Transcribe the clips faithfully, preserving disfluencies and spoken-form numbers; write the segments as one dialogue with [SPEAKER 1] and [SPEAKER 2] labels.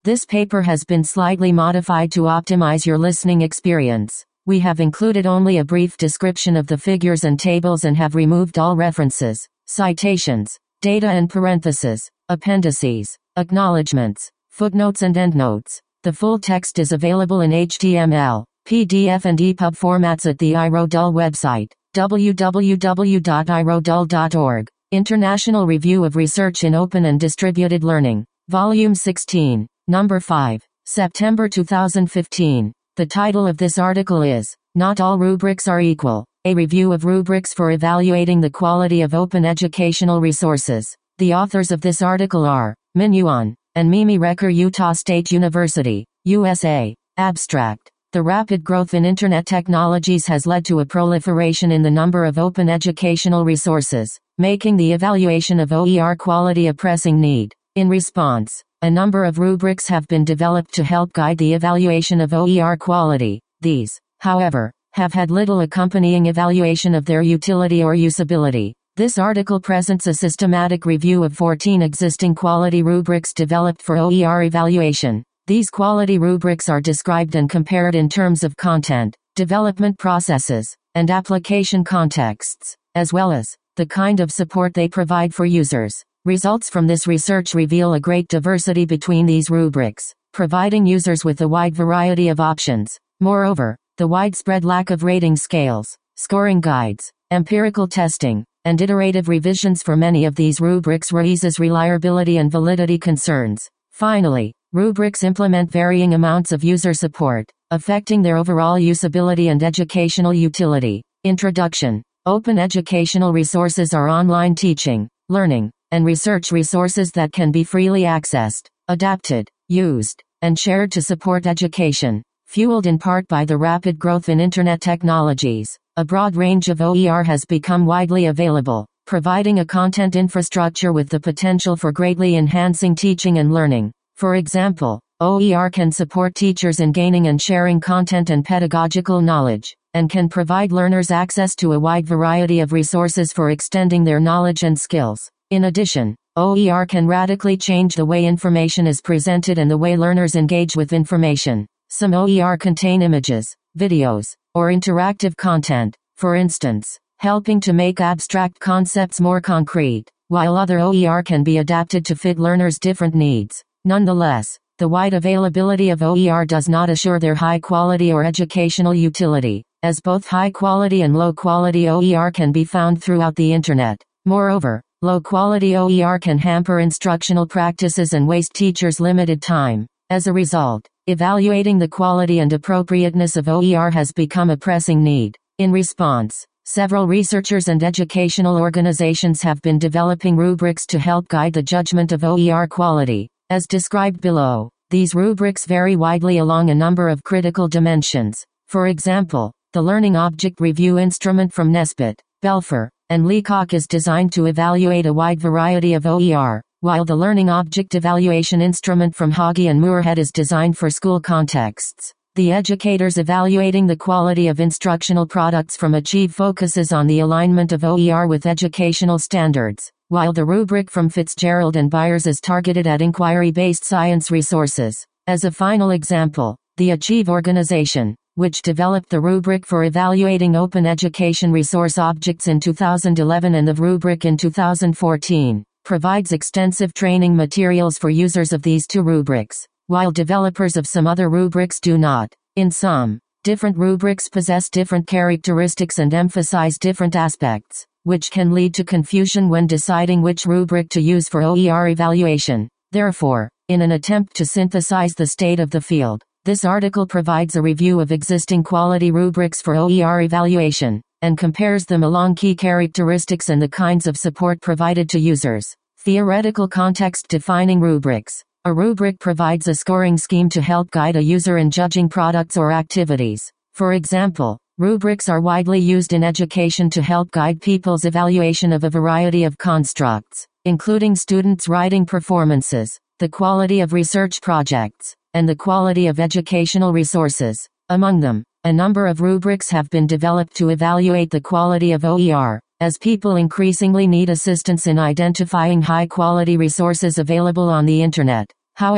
[SPEAKER 1] This paper has been slightly modified to optimize your listening experience. We have included only a brief description of the figures and tables and have removed all references, citations, data and parentheses, appendices, acknowledgements, footnotes and endnotes. The full text is available in H T M L, P D F and E P U B formats at the I R O D U L website, w w w dot i r o d u l dot org. International Review of Research in Open and Distributed Learning, Volume sixteen, Number five, September two thousand fifteen. The title of this article is, Not All Rubrics Are Equal, a review of rubrics for evaluating the quality of open educational resources. The authors of this article are, Min Yuan, and Mimi Recker, Utah State University, U S A. Abstract. The rapid growth in Internet technologies has led to a proliferation in the number of open educational resources, making the evaluation of O E R quality a pressing need. In response, a number of rubrics have been developed to help guide the evaluation of O E R quality. These, however, have had little accompanying evaluation of their utility or usability. This article presents a systematic review of fourteen existing quality rubrics developed for O E R evaluation. These quality rubrics are described and compared in terms of content, development processes, and application contexts, as well as the kind of support they provide for users. Results from this research reveal a great diversity between these rubrics, providing users with a wide variety of options. Moreover, the widespread lack of rating scales, scoring guides, empirical testing, and iterative revisions for many of these rubrics raises reliability and validity concerns. Finally, rubrics implement varying amounts of user support, affecting their overall usability and educational utility. Introduction. Open educational resources are online teaching, learning, and research resources that can be freely accessed, adapted, used, and shared to support education. Fueled in part by the rapid growth in Internet technologies, a broad range of O E R has become widely available, providing a content infrastructure with the potential for greatly enhancing teaching and learning. For example, O E R can support teachers in gaining and sharing content and pedagogical knowledge, and can provide learners access to a wide variety of resources for extending their knowledge and skills. In addition, O E R can radically change the way information is presented and the way learners engage with information. Some O E R contain images, videos, or interactive content, for instance, helping to make abstract concepts more concrete, while other O E R can be adapted to fit learners' different needs. Nonetheless, the wide availability of O E R does not assure their high quality or educational utility, as both high quality and low quality O E R can be found throughout the Internet. Moreover, low quality O E R can hamper instructional practices and waste teachers' limited time. As a result, evaluating the quality and appropriateness of O E R has become a pressing need. In response, several researchers and educational organizations have been developing rubrics to help guide the judgment of O E R quality. As described below, these rubrics vary widely along a number of critical dimensions. For example, the Learning Object Review Instrument from Nesbitt, Belfer, and Leacock is designed to evaluate a wide variety of O E R, while the Learning Object Evaluation Instrument from Haughey and Moorhead is designed for school contexts. The educators evaluating the quality of instructional products from Achieve focuses on the alignment of O E R with educational standards, while the rubric from Fitzgerald and Byers is targeted at inquiry-based science resources. As a final example, the Achieve organization, which developed the rubric for evaluating open education resource objects in two thousand eleven and the rubric in two thousand fourteen, provides extensive training materials for users of these two rubrics, while developers of some other rubrics do not. In sum, different rubrics possess different characteristics and emphasize different aspects, which can lead to confusion when deciding which rubric to use for O E R evaluation. Therefore, in an attempt to synthesize the state of the field, this article provides a review of existing quality rubrics for O E R evaluation, and compares them along key characteristics and the kinds of support provided to users. Theoretical context defining rubrics. A rubric provides a scoring scheme to help guide a user in judging products or activities. For example, rubrics are widely used in education to help guide people's evaluation of a variety of constructs, including students' writing performances, the quality of research projects, and the quality of educational resources. Among them, a number of rubrics have been developed to evaluate the quality of O E R, as people increasingly need assistance in identifying high-quality resources available on the Internet. However,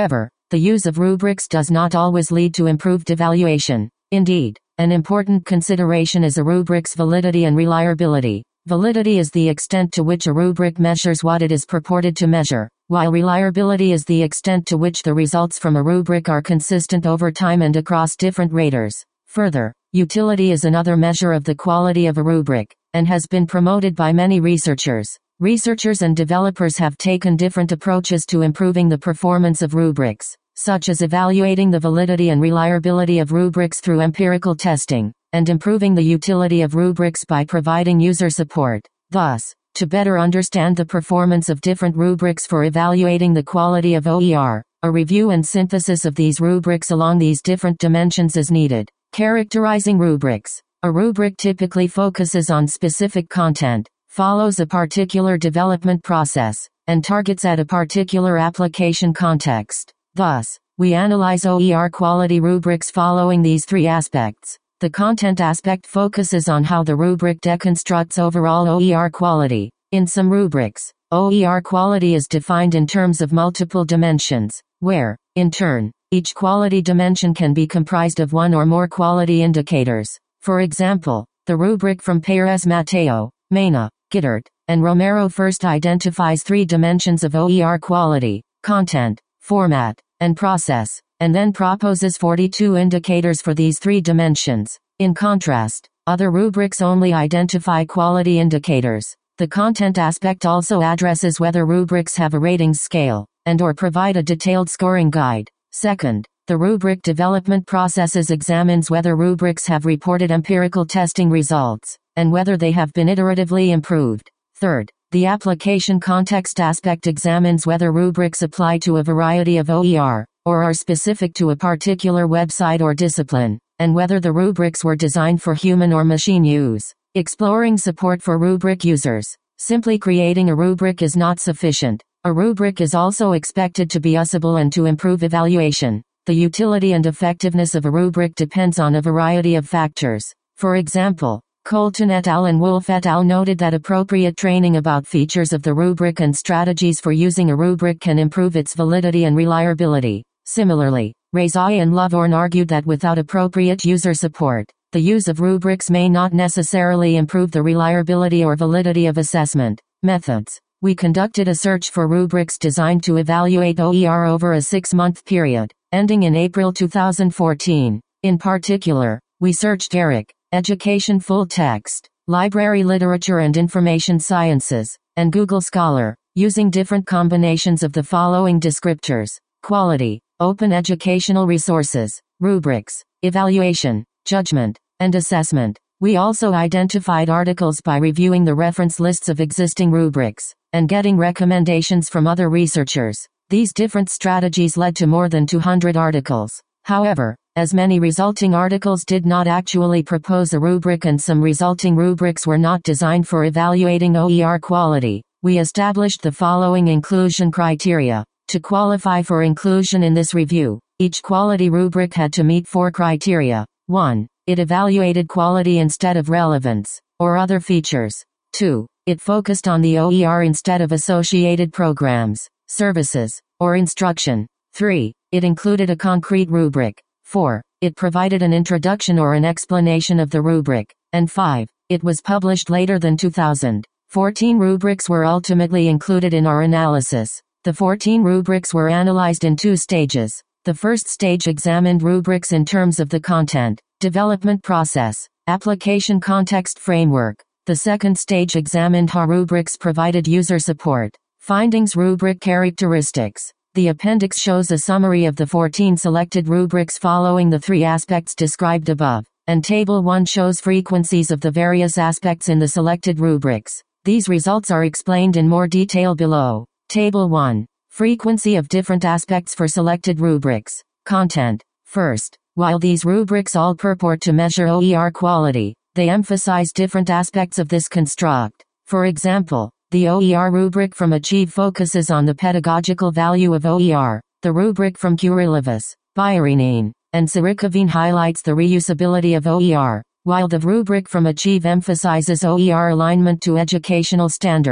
[SPEAKER 1] the use of rubrics does not always lead to improved evaluation. Indeed, an important consideration is a rubric's validity and reliability. Validity is the extent to which a rubric measures what it is purported to measure, while reliability is the extent to which the results from a rubric are consistent over time and across different raters. Further, utility is another measure of the quality of a rubric, and has been promoted by many researchers. Researchers and developers have taken different approaches to improving the performance of rubrics, such as evaluating the validity and reliability of rubrics through empirical testing, and improving the utility of rubrics by providing user support. Thus, to better understand the performance of different rubrics for evaluating the quality of O E R, a review and synthesis of these rubrics along these different dimensions is needed. Characterizing rubrics. A rubric typically focuses on specific content, follows a particular development process, and targets at a particular application context. Thus, we analyze O E R quality rubrics following these three aspects. The content aspect focuses on how the rubric deconstructs overall O E R quality. In some rubrics, O E R quality is defined in terms of multiple dimensions, where, in turn, each quality dimension can be comprised of one or more quality indicators. For example, the rubric from Perez Mateo, Mena, Gittert, and Romero first identifies three dimensions of O E R quality: content, format, and process, and then proposes forty-two indicators for these three dimensions. In contrast, other rubrics only identify quality indicators. The content aspect also addresses whether rubrics have a ratings scale, and or provide a detailed scoring guide. Second, the rubric development processes examines whether rubrics have reported empirical testing results, and whether they have been iteratively improved. Third, the application context aspect examines whether rubrics apply to a variety of O E R, or are specific to a particular website or discipline, and whether the rubrics were designed for human or machine use. Exploring support for rubric users. Simply creating a rubric is not sufficient. A rubric is also expected to be usable and to improve evaluation. The utility and effectiveness of a rubric depends on a variety of factors. For example, Colton et al. And Wolf et al. Noted that appropriate training about features of the rubric and strategies for using a rubric can improve its validity and reliability. Similarly, Rezai and Lovorn argued that without appropriate user support, the use of rubrics may not necessarily improve the reliability or validity of assessment methods. We conducted a search for rubrics designed to evaluate O E R over a six-month period, ending in April two thousand fourteen. In particular, we searched ERIC, Education Full Text, Library Literature and Information Sciences, and Google Scholar, using different combinations of the following descriptors: quality, open educational resources, rubrics, evaluation, judgment, and assessment. We also identified articles by reviewing the reference lists of existing rubrics, and getting recommendations from other researchers. These different strategies led to more than two hundred articles. However, as many resulting articles did not actually propose a rubric and some resulting rubrics were not designed for evaluating O E R quality, we established the following inclusion criteria. To qualify for inclusion in this review, each quality rubric had to meet four criteria. one. It evaluated quality instead of relevance, or other features. two. It focused on the O E R instead of associated programs, services, or instruction. three. It included a concrete rubric. four. It provided an introduction or an explanation of the rubric. And five. It was published later than two thousand. fourteen rubrics were ultimately included in our analysis. The fourteen rubrics were analyzed in two stages. The first stage examined rubrics in terms of the content, development process, application context framework. The second stage examined how rubrics provided user support. Findings: rubric characteristics. The appendix shows a summary of the fourteen selected rubrics following the three aspects described above, and Table one shows frequencies of the various aspects in the selected rubrics. These results are explained in more detail below. Table one. Frequency of different aspects for selected rubrics. Content. First, while these rubrics all purport to measure O E R quality, they emphasize different aspects of this construct. For example, the O E R rubric from Achieve focuses on the pedagogical value of O E R. The rubric from Kurilivas, Bairinine, and Sirikovine highlights the reusability of O E R, while the rubric from Achieve emphasizes O E R alignment to educational standards.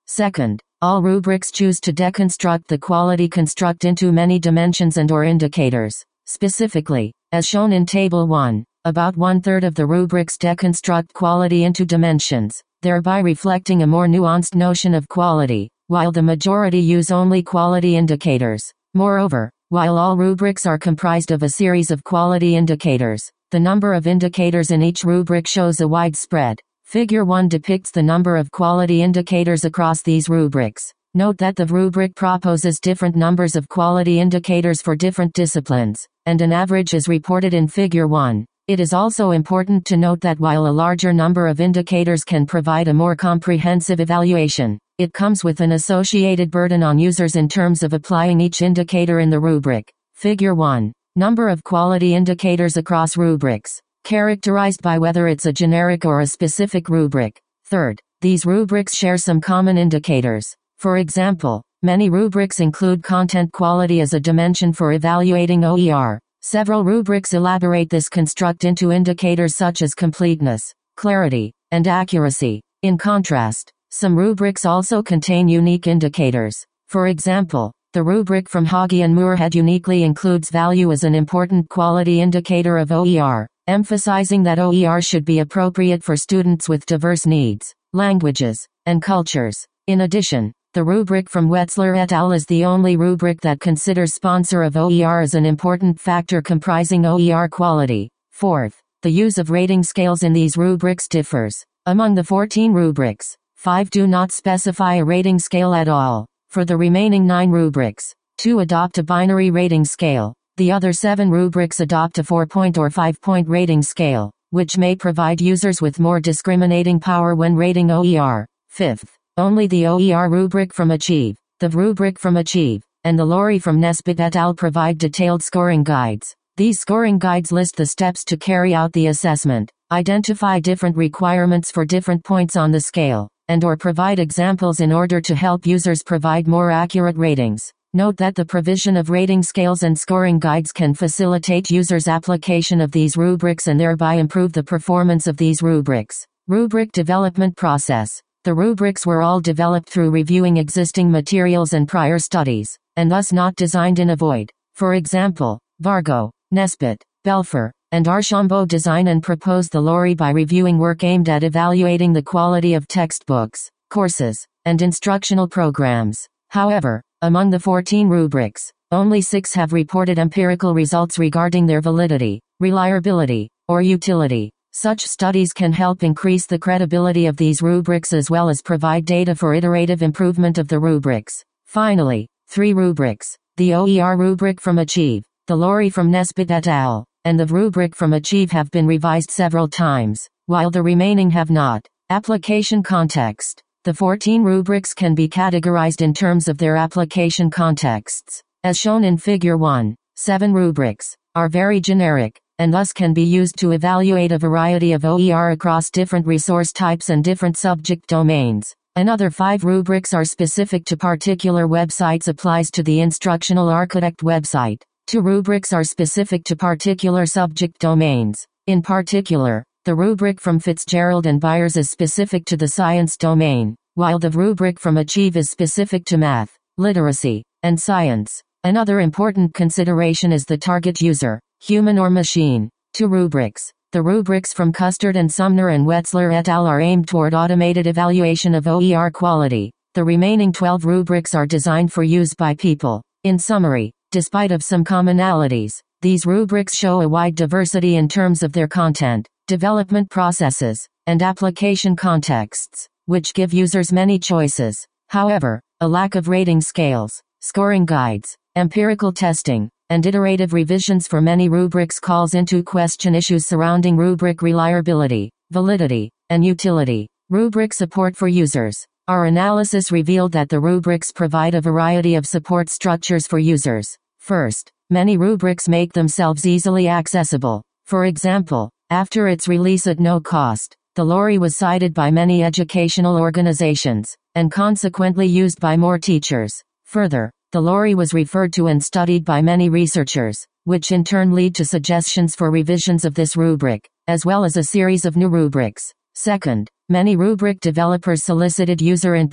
[SPEAKER 1] Second, all rubrics choose to deconstruct the quality construct into many dimensions and or indicators. Specifically, as shown in Table one, about one-third of the rubrics deconstruct quality into dimensions, thereby reflecting a more nuanced notion of quality, while the majority use only quality indicators. Moreover, while all rubrics are comprised of a series of quality indicators, the number of indicators in each rubric shows a wide spread. Figure one depicts the number of quality indicators across these rubrics. Note that the rubric proposes different numbers of quality indicators for different disciplines, and an average is reported in Figure one. It is also important to note that while a larger number of indicators can provide a more comprehensive evaluation, it comes with an associated burden on users in terms of applying each indicator in the rubric. Figure one. Number of quality indicators across rubrics, characterized by whether it's a generic or a specific rubric. Third, these rubrics share some common indicators. For example, many rubrics include content quality as a dimension for evaluating O E R. Several rubrics elaborate this construct into indicators such as completeness, clarity, and accuracy. In contrast, some rubrics also contain unique indicators. For example, the rubric from Haughey and Moorhead uniquely includes value as an important quality indicator of O E R, emphasizing that O E R should be appropriate for students with diverse needs, languages, and cultures. In addition, the rubric from Wetzler et al. Is the only rubric that considers sponsor of O E R as an important factor comprising O E R quality. Fourth, the use of rating scales in these rubrics differs. Among the fourteen rubrics, five do not specify a rating scale at all. For the remaining nine rubrics, two adopt a binary rating scale. The other seven rubrics adopt a four-point or five-point rating scale, which may provide users with more discriminating power when rating O E R. Fifth, only the O E R rubric from Achieve, the rubric from Achieve, and the Laurie from Nesbitt et al. Provide detailed scoring guides. These scoring guides list the steps to carry out the assessment, identify different requirements for different points on the scale, and or provide examples in order to help users provide more accurate ratings. Note that the provision of rating scales and scoring guides can facilitate users' application of these rubrics and thereby improve the performance of these rubrics. Rubric development process. The rubrics were all developed through reviewing existing materials and prior studies, and thus not designed in a void. For example, Vargo, Nesbitt, Belfer, and Archambault design and propose the Laurie by reviewing work aimed at evaluating the quality of textbooks, courses, and instructional programs. However, among the fourteen rubrics, only six have reported empirical results regarding their validity, reliability, or utility. Such studies can help increase the credibility of these rubrics as well as provide data for iterative improvement of the rubrics. Finally, three rubrics, the O E R rubric from Achieve, the Laurie from Nesbitt et al., and the rubric from Achieve have been revised several times, while the remaining have not. Application context. The fourteen rubrics can be categorized in terms of their application contexts. As shown in Figure one, seven rubrics are very generic, and thus can be used to evaluate a variety of O E R across different resource types and different subject domains. Another five rubrics are specific to particular websites applies to the Instructional Architect website. Two rubrics are specific to particular subject domains. In particular, the rubric from Fitzgerald and Byers is specific to the science domain, while the rubric from Achieve is specific to math, literacy, and science. Another important consideration is the target user, human or machine. Two rubrics. The rubrics from Custard and Sumner and Wetzler et al. Are aimed toward automated evaluation of O E R quality. The remaining twelve rubrics are designed for use by people. In summary, despite of some commonalities, these rubrics show a wide diversity in terms of their content, development processes, and application contexts, which give users many choices. However, a lack of rating scales, scoring guides, empirical testing, and iterative revisions for many rubrics calls into question issues surrounding rubric reliability, validity, and utility. Rubric support for users. Our analysis revealed that the rubrics provide a variety of support structures for users. First, many rubrics make themselves easily accessible. For example, after its release at no cost, the Laurie was cited by many educational organizations, and consequently used by more teachers. Further, the Laurie was referred to and studied by many researchers, which in turn lead to suggestions for revisions of this rubric, as well as a series of new rubrics. Second, many rubric developers solicited user input.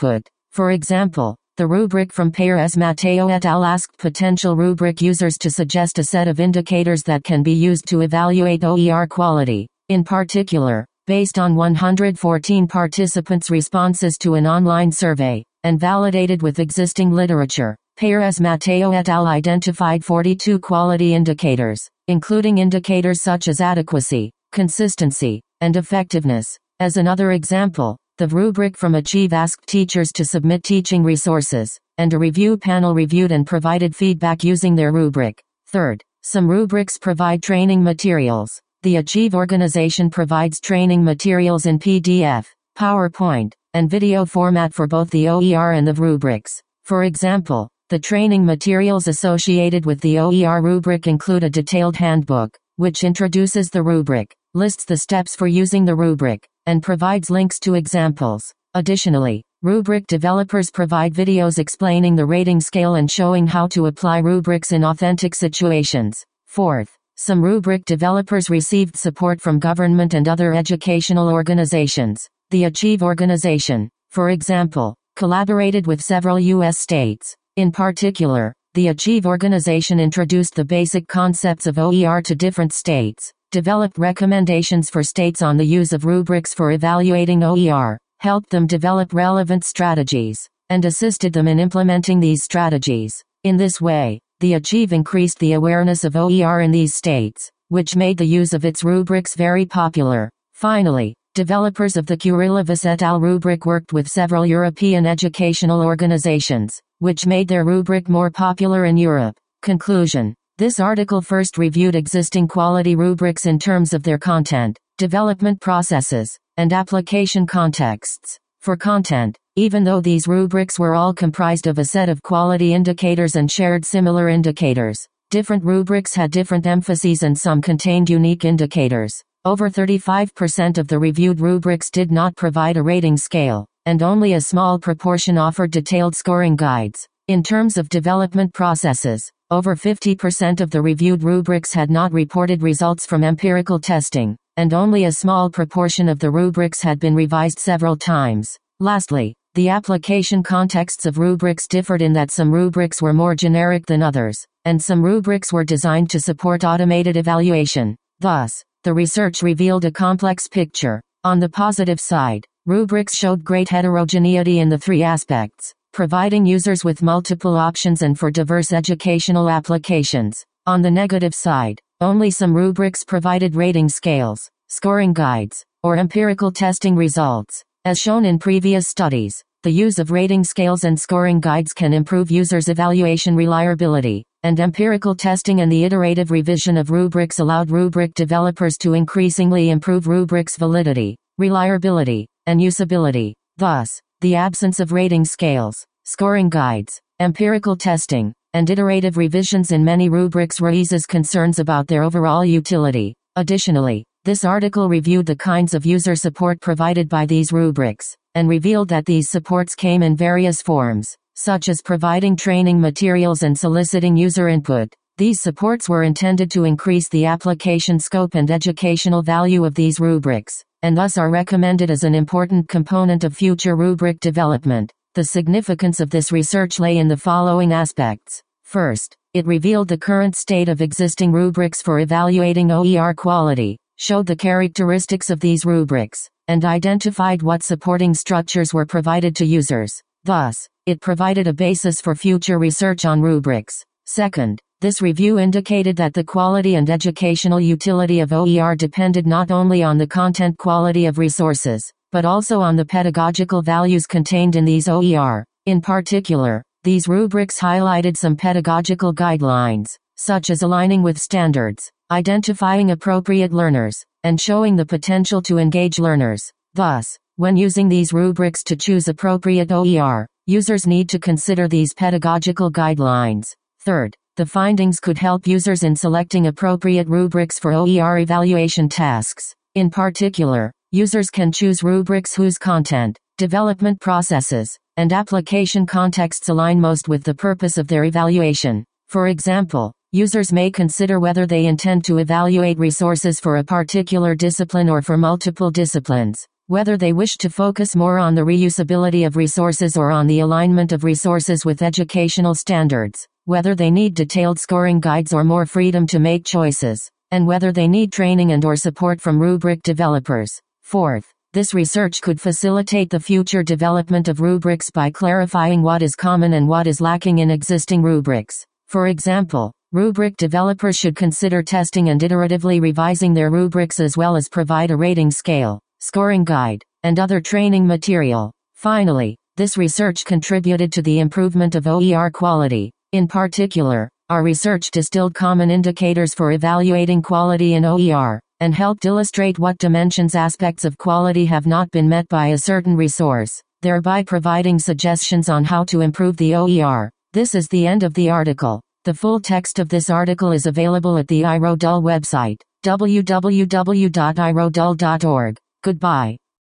[SPEAKER 1] For example, the rubric from Perez-Mateo et al. Asked potential rubric users to suggest a set of indicators that can be used to evaluate O E R quality. In particular, based on one hundred fourteen participants' responses to an online survey, and validated with existing literature, Perez-Mateo et al. Identified forty-two quality indicators, including indicators such as adequacy, consistency, and effectiveness. As another example, the rubric from Achieve asked teachers to submit teaching resources, and a review panel reviewed and provided feedback using their rubric. Third, some rubrics provide training materials. The Achieve organization provides training materials in P D F, PowerPoint, and video format for both the O E R and the rubrics. For example, the training materials associated with the O E R rubric include a detailed handbook, which introduces the rubric, lists the steps for using the rubric, and provides links to examples. Additionally, rubric developers provide videos explaining the rating scale and showing how to apply rubrics in authentic situations. Fourth, some rubric developers received support from government and other educational organizations. The Achieve organization, for example, collaborated with several U S states. In particular, the Achieve organization introduced the basic concepts of O E R to different states, developed recommendations for states on the use of rubrics for evaluating O E R, helped them develop relevant strategies, and assisted them in implementing these strategies. In this way, the Achieve increased the awareness of O E R in these states, which made the use of its rubrics very popular. Finally, developers of the Kurylovas et al. Rubric worked with several European educational organizations, which made their rubric more popular in Europe. Conclusion. This article first reviewed existing quality rubrics in terms of their content, development processes, and application contexts. For content, even though these rubrics were all comprised of a set of quality indicators and shared similar indicators, different rubrics had different emphases and some contained unique indicators. Over thirty-five percent of the reviewed rubrics did not provide a rating scale, and only a small proportion offered detailed scoring guides. In terms of development processes, over fifty percent of the reviewed rubrics had not reported results from empirical testing, and only a small proportion of the rubrics had been revised several times. Lastly, the application contexts of rubrics differed in that some rubrics were more generic than others, and some rubrics were designed to support automated evaluation. Thus, the research revealed a complex picture. On the positive side, rubrics showed great heterogeneity in the three aspects, providing users with multiple options and for diverse educational applications. On the negative side, only some rubrics provided rating scales, scoring guides, or empirical testing results. As shown in previous studies, the use of rating scales and scoring guides can improve users' evaluation reliability, and empirical testing and the iterative revision of rubrics allowed rubric developers to increasingly improve rubrics' validity, reliability, and usability. Thus, the absence of rating scales, scoring guides, empirical testing, and iterative revisions in many rubrics raises concerns about their overall utility. Additionally, this article reviewed the kinds of user support provided by these rubrics, and revealed that these supports came in various forms, such as providing training materials and soliciting user input. These supports were intended to increase the application scope and educational value of these rubrics, and thus are recommended as an important component of future rubric development. The significance of this research lay in the following aspects. First, it revealed the current state of existing rubrics for evaluating O E R quality, showed the characteristics of these rubrics, and identified what supporting structures were provided to users. Thus, it provided a basis for future research on rubrics. Second, this review indicated that the quality and educational utility of O E R depended not only on the content quality of resources, but also on the pedagogical values contained in these O E R. In particular, these rubrics highlighted some pedagogical guidelines, such as aligning with standards, identifying appropriate learners, and showing the potential to engage learners. Thus, when using these rubrics to choose appropriate O E R, users need to consider these pedagogical guidelines. Third, the findings could help users in selecting appropriate rubrics for O E R evaluation tasks. In particular, users can choose rubrics whose content, development processes, and application contexts align most with the purpose of their evaluation. For example, users may consider whether they intend to evaluate resources for a particular discipline or for multiple disciplines. whether they wish to focus more on the reusability of resources or on the alignment of resources with educational standards, whether they need detailed scoring guides or more freedom to make choices, and whether they need training and or support from rubric developers. Fourth, this research could facilitate the future development of rubrics by clarifying what is common and what is lacking in existing rubrics. For example, rubric developers should consider testing and iteratively revising their rubrics as well as provide a rating scale, scoring guide, and other training material. Finally, this research contributed to the improvement of O E R quality. In particular, our research distilled common indicators for evaluating quality in O E R, and helped illustrate what dimensions aspects of quality have not been met by a certain resource, thereby providing suggestions on how to improve the O E R. This is the end of the article. The full text of this article is available at the I R O D U L website, w w w dot i r o d u l dot org. Goodbye.